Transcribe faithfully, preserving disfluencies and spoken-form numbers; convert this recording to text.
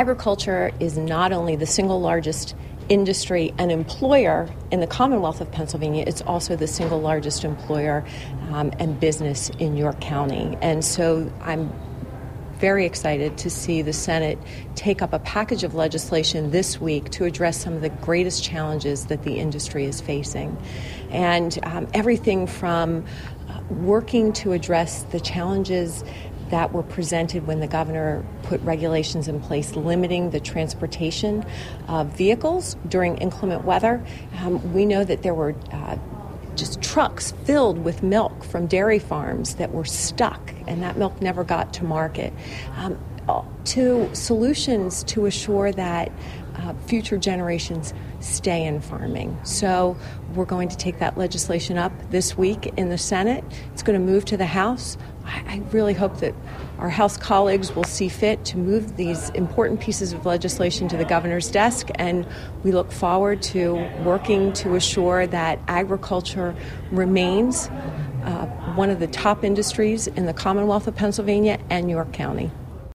Agriculture is not only the single largest industry and employer in the Commonwealth of Pennsylvania, it's also the single largest employer um, and business in York County. And so I'm very excited to see the Senate take up a package of legislation this week to address some of the greatest challenges that the industry is facing. And um, everything from uh, working to address the challenges that were presented when the governor put regulations in place limiting the transportation of vehicles during inclement weather. Um, we know that there were uh, just trucks filled with milk from dairy farms that were stuck, and that milk never got to market. Um, to solutions to assure that uh, future generations stay in farming. So we're going to take that legislation up this week in the Senate. It's going to move to the House. I, I really hope that our House colleagues will see fit to move these important pieces of legislation to the governor's desk, and we look forward to working to assure that agriculture remains uh, one of the top industries in the Commonwealth of Pennsylvania and York County.